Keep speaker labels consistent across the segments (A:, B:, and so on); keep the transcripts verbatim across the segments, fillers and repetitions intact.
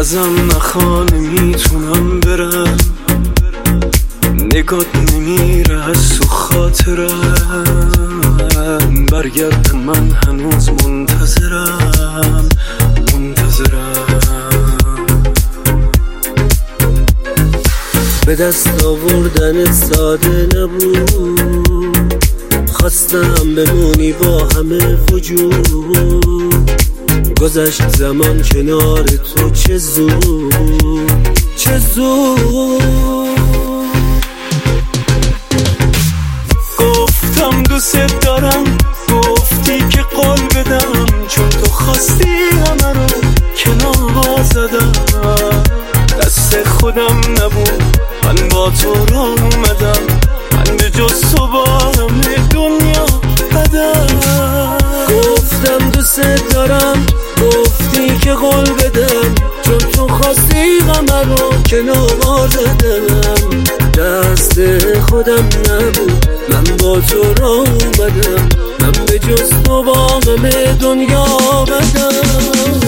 A: ازم نخوا نمیتونم برم، نگات نمیره از تو خاطرم، برگرد من هنوز منتظرم منتظرم. به دست آوردن ساده نبود، خواستم بمونی با همه وجود، گذشت زمان کنار تو چه زود چه زود. گفتم دوست دارم، گفتی که قول بدم، چون تو خواستی همه رو کنار زدم. دست خودم نبود، من با تو راه اومدم، من به جز تو با همه دنیا بدم. گفتم دوست دارم، گفتی که قول بدم، چون تو خواستی غمه رو کنار زدم. دست خودم نبود، من با تو راه اومدم، من به جز تو با همه دنیا بدم.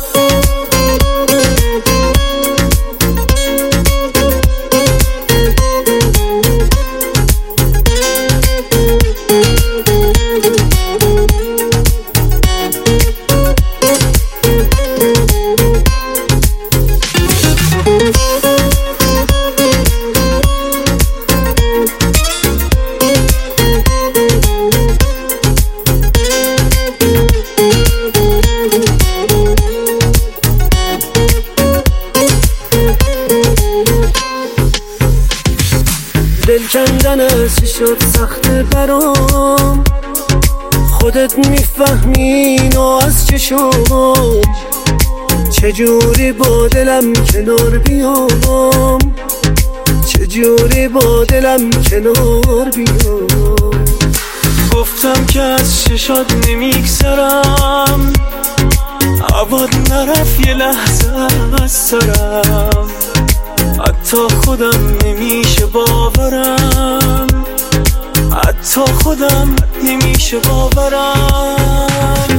A: دل کندنش شد سخت برام، خودت میفهمی اینو از چه شد، چجوری با دلم کنار بیام، چجوری با دلم کنار بیام. گفتم که از چشات نمیگذرم، عباد نرفت یه لحظه از سرم، حتی خودم نمیشه باورم، حتی خودم نمیشه باورم.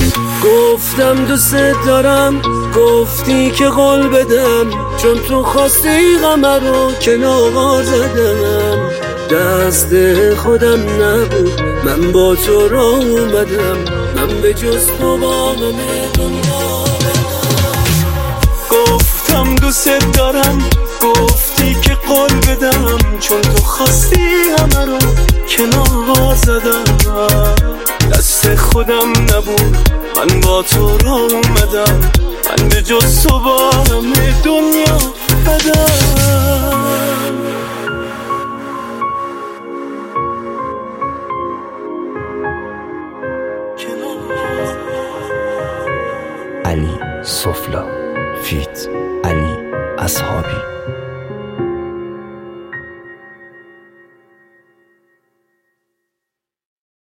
A: گفتم دوست دارم، گفتی که قول بدم، چون تو خواستی غمه رو کنار زدم. دست خودم نبود، من با تو راه اومدم، من به جز تو با همه دنیا بدم. گفتم دوست دارم، گفتی که قول بدم، چون تو خواستی همه رو کنار زدم. دست خودم نبود، من با تو راه اومدم، من به جز تو با همه دنیا بدم.
B: علی سفلا فیت علی اصحابی.